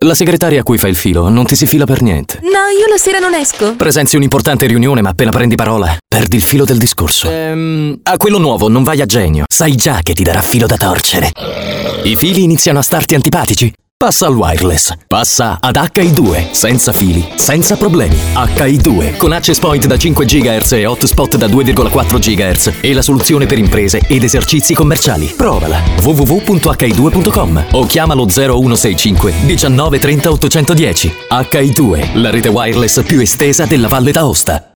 La segretaria a cui fai il filo non ti si fila per niente. No, io la sera non esco. Presenzi un'importante riunione, ma appena prendi parola, perdi il filo del discorso. A quello nuovo non vai a genio. Sai già che ti darà filo da torcere. I fili iniziano a starti antipatici? Passa al wireless. Passa ad HI2. Senza fili, senza problemi. HI2 con access point da 5 GHz e hotspot da 2,4 GHz. E la soluzione per imprese ed esercizi commerciali. Provala. www.hi2.com o chiamalo 0165 19 30 810. HI2, la rete wireless più estesa della Valle d'Aosta.